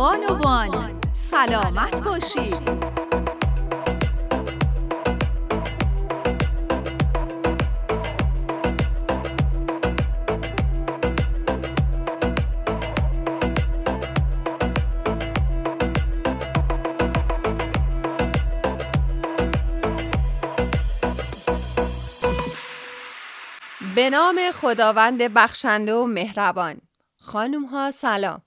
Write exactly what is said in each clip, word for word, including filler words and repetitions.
بانوان سلامت باشید. به نام خداوند بخشنده و مهربان. خانم ها سلام.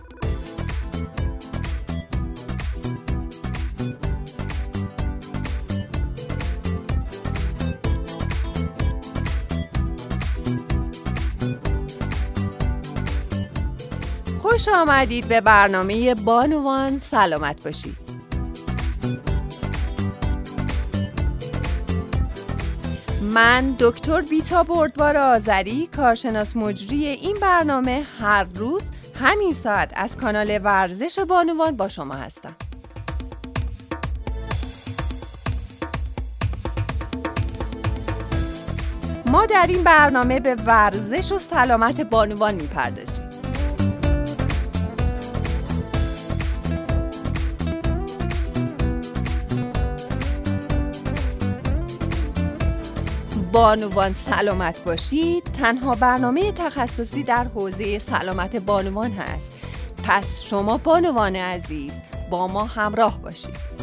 خوش آمدید به برنامه بانوان سلامت باشید. من دکتر بیتا بردبار آذری، کارشناس مجری این برنامه، هر روز همین ساعت از کانال ورزش بانوان با شما هستم. ما در این برنامه به ورزش و سلامت بانوان میپردازیم. بانوان سلامت باشید تنها برنامه تخصصی در حوزه سلامت بانوان هست. پس شما بانوان عزیز با ما همراه باشید.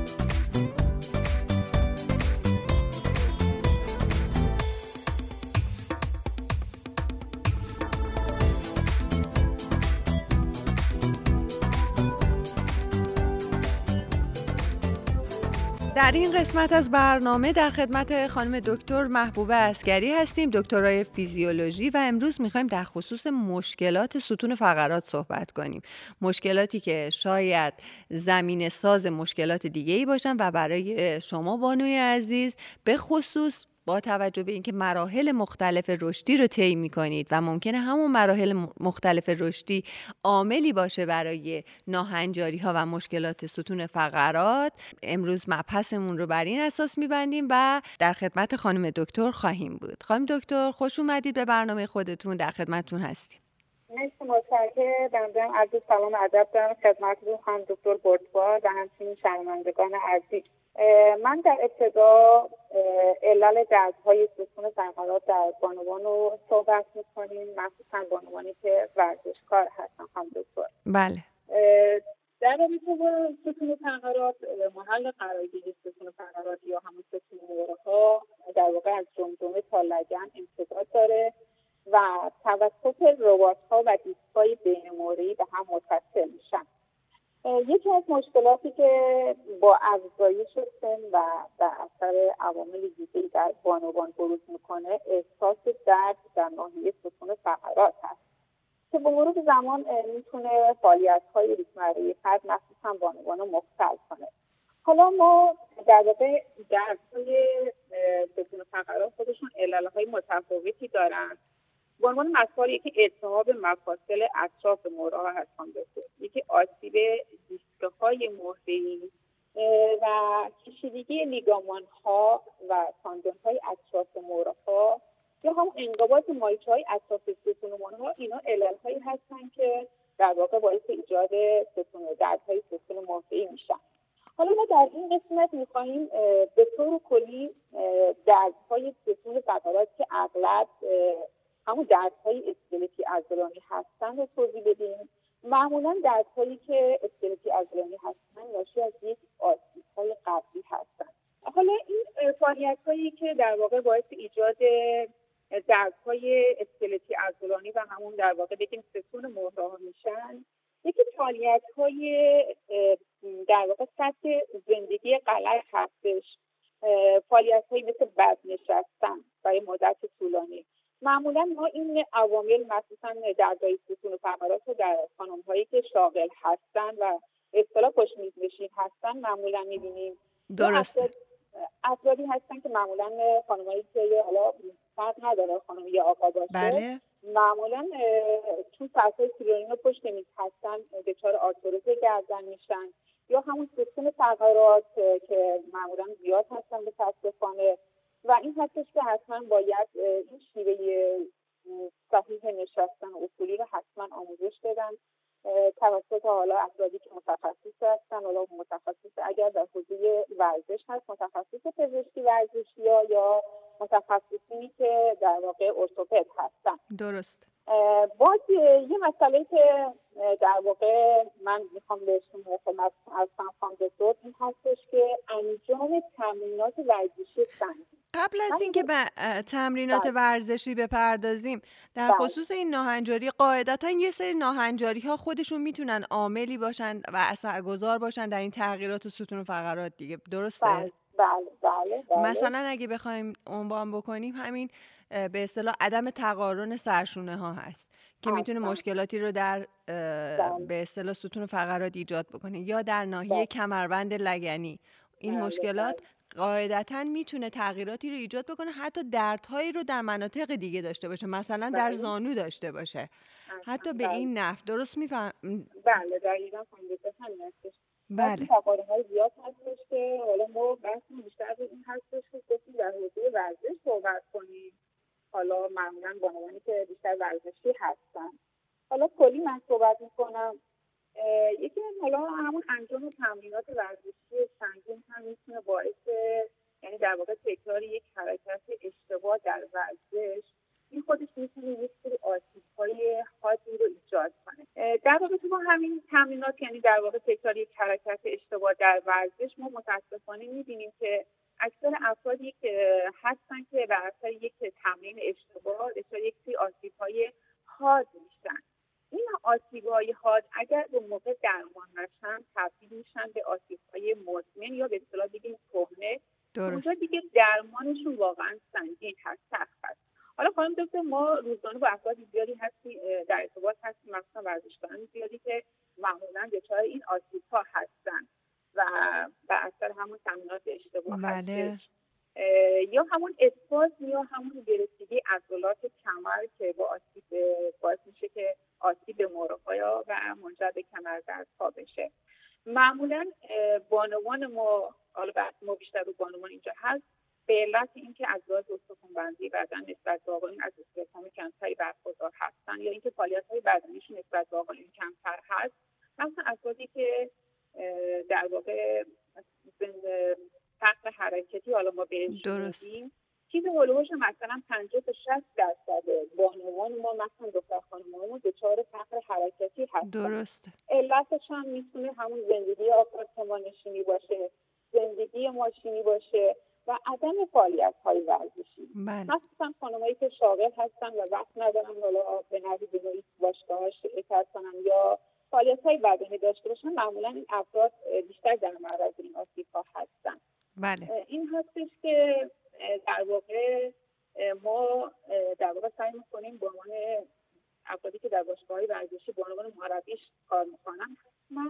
در این قسمت از برنامه در خدمت خانم دکتر محبوبه عسگری هستیم، دکترای فیزیولوژی، و امروز میخوایم در خصوص مشکلات ستون فقرات صحبت کنیم. مشکلاتی که شاید زمینه ساز مشکلات دیگه‌ای باشن و برای شما بانوی عزیز به خصوص با توجه به اینکه مراحل مختلف رشدی رو طی می‌کنید و ممکنه همون مراحل مختلف رشدی عاملی باشه برای ناهنجاری‌ها و مشکلات ستون فقرات، امروز مبحثمون رو بر این اساس می‌بندیم و در خدمت خانم دکتر خواهیم بود. خانم دکتر خوش اومدید به برنامه خودتون، در خدمتتون هستیم. مرسی، متشکرم. بنده عرض سلام و ادب دارم خدمتتون خانم دکتر بردبار و همچنین شنوندگان عزیز. من در ابتدا علل دردهای ستون فقرات در بانوان رو صحبت می‌کنیم، مخصوصا بانوانی که ورزشکار هستن خانم دکتر. بله. در رابطه با ستون فقرات، محل قرارگیری ستون فقرات یا همون ستون مهره‌ها در واقع از جمجمه تا لگن امتداد داره و توسط رباط‌ها و دیسک‌های بین مهره‌ای به هم متصل میشن. یکی از مشکلاتی که با افزایش سن و در اثر عوامل دیگه‌ای در بانوان بروز میکنه، احساس درد در ناحیه ستون فقرات هست که با مرور زمان میتونه فعالیت‌های روزمره فرد مخصوصا بانوان رو مختل کنه. حالا ما در واقع دردهای ستون فقرات خودشون علل‌های متفاوتی دارن. به عنوان مثال یکی التهاب مفاصل اطراف مهره‌ها هستن، یکی آسیب دیسک‌های مهره‌ای و کشیدگی لیگامان‌ها و تاندون‌های اطراف مهره‌ها یا هم انقباض مایچه‌های اطراف ستون مهره‌ها. اینا علل‌هایی هستن که در واقع باعث ایجاد ستون دردهای ستون مهره‌ای میشن. حالا ما در این قسمت می‌خوایم به طور کلی دردهای ستون فقرات که اغلب همون دردهای اسکلتی عضلانی هستن رو توضیح بدیم. معمولا دردهایی که اسکلتی عضلانی هستن ناشی از یک آسیب‌های قبلی هستن. حالا این فعالیت‌هایی که در واقع باعث ایجاد دردهای اسکلتی عضلانی و همون در واقع بگیم ستون مهره‌ها میشن، یکی فعالیت‌های در واقع سطح زندگی غلط هستش. فعالیت‌هایی مثل بد نشستن برای مدت طولانی. معمولا ما این عوامل مخصوصا دردهای ستون فقرات رو در خانم‌هایی که شاغل هستن و اصطلاح پشت میز نشین هستن معمولا می‌بینیم. درسته. افرادی هستن که معمولا خانم‌هایی که حالا فرق نداره خانم یا آقا باشه، بله. معمولا چون ساعت‌های طولانی رو پشت میز هستن دچار آرتروز گردن میشن یا همون ستون فقرات که معمولا زیاد هستن متأسفانه، و این هستش که حتما باید این شیوه صحیح نشستن اصولی رو حتما آموزش بدن توسط حالا افرادی که متخصص هستن، حالا متخصص اگر در حوزه ورزش هست متخصص پزشکی ورزشی یا یا متخصصینی که در واقع ارتوپد هستن. درست. باز یه مسئله که در واقع من میخوام بهشون خدمت از خانم دکتر این هستش که انجام تمرینات ورزشی سنگین. قبل از اینکه به تمرینات بله. ورزشی بپردازیم، در بله. خصوص این ناهنجاری قاعدتا یه سری ناهنجاری ها خودشون میتونن عاملی باشن و اثرگذار باشن در این تغییرات ستون فقرات دیگه، درسته؟ بله بله بله, بله. مثلا اگه بخوایم عنوان بکنیم همین به اصطلاح عدم تقارن سرشونه ها هست که میتونه مشکلاتی رو در به اصطلاح ستون فقرات ایجاد بکنه، یا در ناحیه کمربند لگنی این مشکلات قاعدتاً میتونه تغییراتی رو ایجاد بکنه، حتی دردهایی رو در مناطق دیگه داشته باشه، مثلا در زانو داشته باشه، حتی به این نحو. درست میفهم؟ بله دقیقاً فهمیدید. همین هستش. بله. تقارن‌های زیاد هستش که حالا ما بحثمون بیشتر به این هستش که گفتیم در حوزه ورزش صحبت کنیم. حالا معمولاً بانوانی که بیشتر ورزشی هستن. حالا کلی من صحبت میکنم. یکی از حالا همون انجام تمرینات ورزشی سنگین هم میتونه باعث، یعنی در واقع تکرار یک حرکت اشتباه در ورزش، این خودش میتونه یک سری آسیب‌های حادی رو ایجاد کنه. در واقع تو همین تمرینات، یعنی در واقع تکرار یک حرکت اشتباه در ورزش، ما متاسفانه میبینیم که اکثر افرادی که هستن که بر اثر یک تمرین اشتباه دچار یک سری آسیب‌های حاد میشن. این آسیب‌های حاد اگر به موقع درمان نشن تبدیل میشن به آسیب‌های مزمن یا به اصطلاح بگیم کهنه. اونجا دیگه درمانشون واقعا سنگین هست، سخت هست. حالا خانم دکتر، ما روزانه با افراد زیادی هستیم در ارتباط هستیم، مثلا ورزشکاران زیادی که معمولا دچار این آسیب‌ها هستن و بر اثر همون تمرینات اشتباه هستش. یا همون اسپازم یا همون گرفتگی عضلات کمر که با آسیب باعث میشه که آسیب به موروث‌ها و منجر به کمردردها بشه. معمولا بانوان ما، حالا بحث ما بیشتر رو بانوان اینجا هست، به علت اینکه عضلات استخوان‌بندی بدن نسبت به آقایون از استحکام کمتری برخوردار هستن یا اینکه فعالیت‌های بدنیشون نسبت به آقایون کمتر هست، مثلا افرادی که در واقع فقر حرکتی حالا ما بهش میگیم، چیز هولوش مثلا پنجاه تا شصت درصد بانوان ما، مثلا دختر خانم‌ها، دچار فقر حرکتی هستن. درسته. علتش هم میتونه همون زندگی آپارتمان‌نشینی باشه، زندگی ماشینی باشه و عدم فعالیت‌های ورزشی. مثلا خانمایی که شاغل هستن و وقت ندارن حالا به نوعی به نوعی باشگاه شرکت کنن یا فعالیت‌های بدنی داشته باشن، معمولا این افراد بیشتر در معرض این آسیب‌ها هستن. بله. این هستش که در واقع ما در واقع سعی می‌کنیم به عنوان افرادی که در باشگاه‌های ورزشی به عنوان مربیش کار می‌کنن، حتما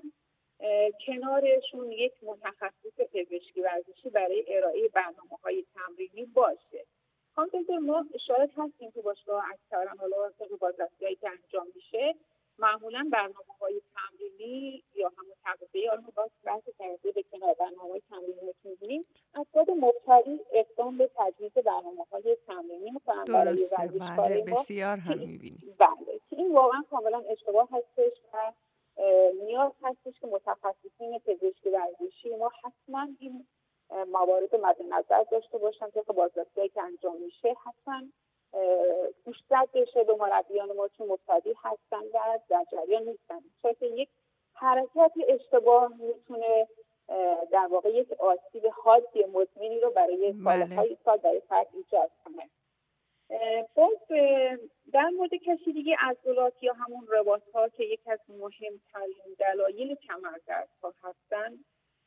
کنارشون یک متخصص پزشکی ورزشی برای ارائه برنامه‌های تمرینی باشه. همونطور ما اشارت هستیم تو باشگاه اکثرا حالا طبق بازرسی‌هایی که انجام میشه، معمولا برنامه‌های تمرینی یا همون تغذیه، حالا ما بحث تغذیه به کنار، برنامه‌های تمرینی که می‌بینیم افراد مبتدی اقدام به تجویز برنامه‌های تمرینی می‌کنن برای ورزشکار. بله، بسیار هم می‌بینیم. بله، که این واقعا کاملا اشتباه هستش و نیاز هستش که متخصصین پزشکی ورزشی ما حتما این موارد مد نظر داشته باشن که بازرسی‌هایی که انجام میشه حتما گوشزد بشه به مربیان ما که مبتدی هستن و در جریان نیستن، چون که یک حرکت اشتباه میتونه در واقع یک آسیب حادی مزمنی رو برای سالهای سال برای فرد ایجاد کنه. باز در مورد کشیدگی عضلات یا همون رباط‌ها که یک از مهمترین دلایل کمردردها هستن،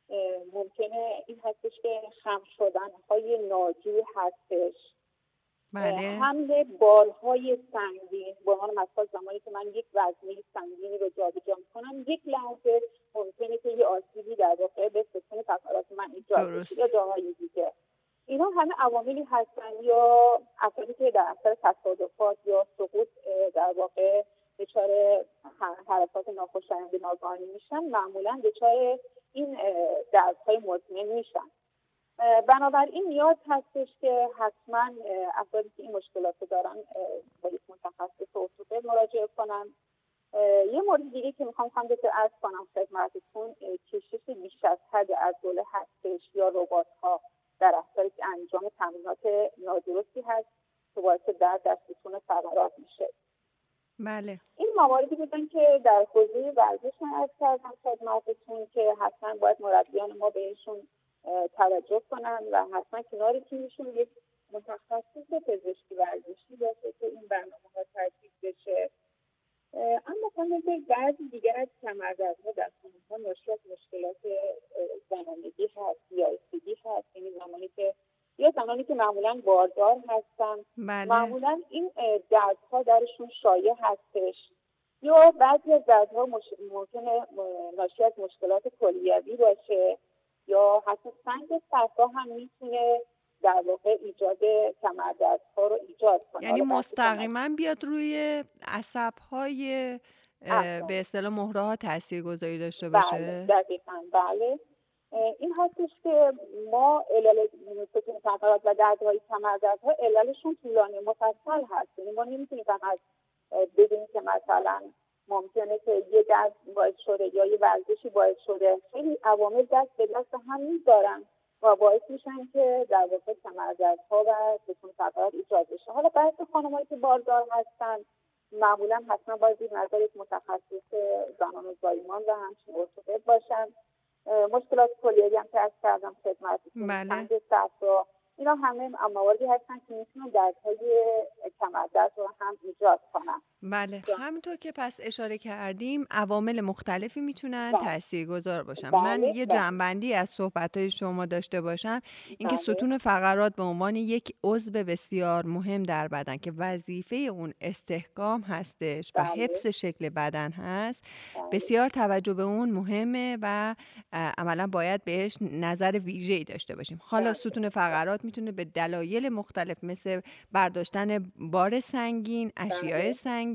ممکنه این هستش که خم شدن‌های ناجور هستش. بله. حمل بالهای سنگین، به عنوان مثال زمانی که من یک وزنه سنگینی رو جابجا می‌کنم، یک لحظه ممکنه که یه آسیبی در واقع به ستون فقرات من ایجاد بشه یا جاهای دیگه. اینا همه عواملی هستن یا افرادی که در اثر تصادفات یا سقوط در واقع دچار حرکات ناخوشایند ناگهانی میشن، معمولا دچار این دردهای مزمن میشن. بنابراین نیاز هستش که حتما افرادی که این مشکلات دارن با یک متخصص ارتوپد مراجعه کنن یه مورد دیگه که میخوام خواهم بهتر عرض کنم خدمتتون، کشش بیش از حد عضله هستش یا ربات‌ها در اثر انجام تمرینات نادرستی هست که باعث درد در ستون فقرات میشه. بله. این مواردی بودن که در حوزه ورزش من عرض کردم خدمتتون که حتما باید مربیان ما بهشون توجه کنن و حتما کنار تیمشون یک متخصص پزشکی ورزشی باشه که این برنامه‌ها ترتیب بشه. اما خانم بعضی دیگر از کمردردها در خانم‌ها ناشی از مشکلات زنانگی هست یا استیدی هست، یعنی زمانی که یا زنانی که معمولاً باردار هستن. بله. معمولاً این دردها درشون شایع هستش یا بعضی از دردها مش... ممکنه ناشی از مشکلات کلیوی باشه یا حتی سنگ صفرا هم میتونه در واقع ایجاد کمردردها رو ایجاد کنه. یعنی مستقیما بیاد روی عصب‌های به اصطلاح مهره ها تاثیرگذاری داشته باشه. بله دقیقاً بله. این هستش که ما علل ستون فقرات و دردهای کمردردها عللشون طولانی مفصل هست. یعنی ما نمیتونیم فقط بدونیم که مثلا ممکنه که یه درد باعث شده یا یه ورزشی باعث شده. خیلی عوامل دست به دست هم میذارن و باعث میشن که در واقع کمردردها و ستون فقرات ایجاد بشه. حالا بعضی خانمایی که باردار هستن معمولا حتما باید دید نظر یک متخصص زنان و زایمان و همچنین ارتوپد باشن. مشکلات کلیوی هم که از کردم خدمتتون، سنگ صفرا، اینا همه مواردی هستن که میتونن دردهای کمردرد رو هم ایجاد کنن. بله همونطور که پس اشاره کردیم عوامل مختلفی میتونن تاثیرگذار باشن. بله. من یه بله. جنبندی از صحبت‌های شما داشته باشم، اینکه بله. ستون فقرات به عنوان یک عضو بسیار مهم در بدن که وظیفه اون استحکام هستش و بله. حفظ شکل بدن هست، بله. بسیار توجه به اون مهمه و عملا باید بهش نظر ویژه‌ای داشته باشیم. حالا بله. ستون فقرات میتونه به دلایل مختلف مثل برداشتن بار سنگین، اشیاء بله. سنگین،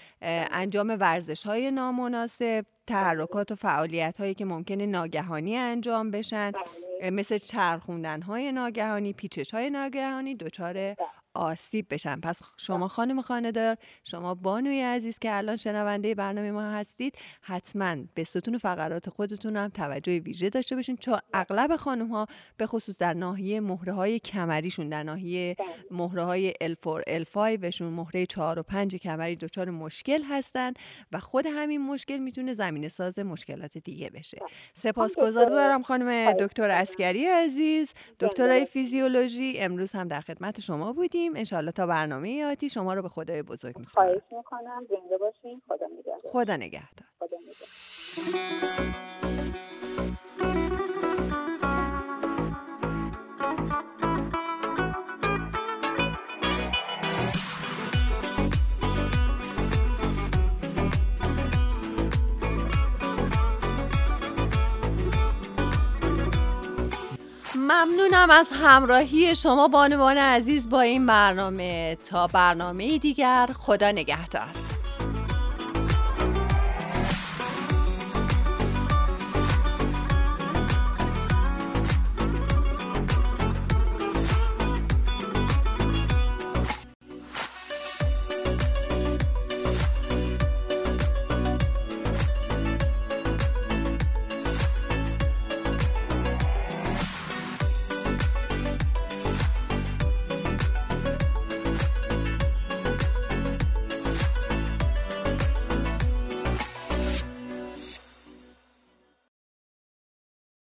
انجام ورزش‌های نامناسب، تحرکات و فعالیت‌هایی که ممکنه ناگهانی انجام بشن، بله. مثل چرخوندن‌های ناگهانی، پیچش‌های ناگهانی دچار آسیب بشن. پس شما خانم خانه‌دار، شما بانوی عزیز که الان شنونده برنامه ما هستید، حتما به ستون فقرات خودتون هم توجه ویژه داشته باشین، چون اغلب خانم‌ها به خصوص در ناحیه مهره‌های کمریشون، در ناحیه مهره‌های ال چهار ال پنج شون، مهره چهار و پنج کمری دچار مشکل هستن و خود همین مشکل میتونه زمینه ساز مشکلات دیگه بشه. سپاسگزارم خانم دکتر عسگری عزیز، دکترای فیزیولوژی، امروز هم در خدمت شما بودیم. انشالله تا برنامه آتی شما رو به خدای بزرگ میسپارم. خواهش میکنم. زنده باشین. خدا نگهدار. خدا نگهدار. خدا نگهدار. ممنونم از همراهی شما بانوان عزیز با این برنامه. تا برنامه دیگر، خدا نگهدار.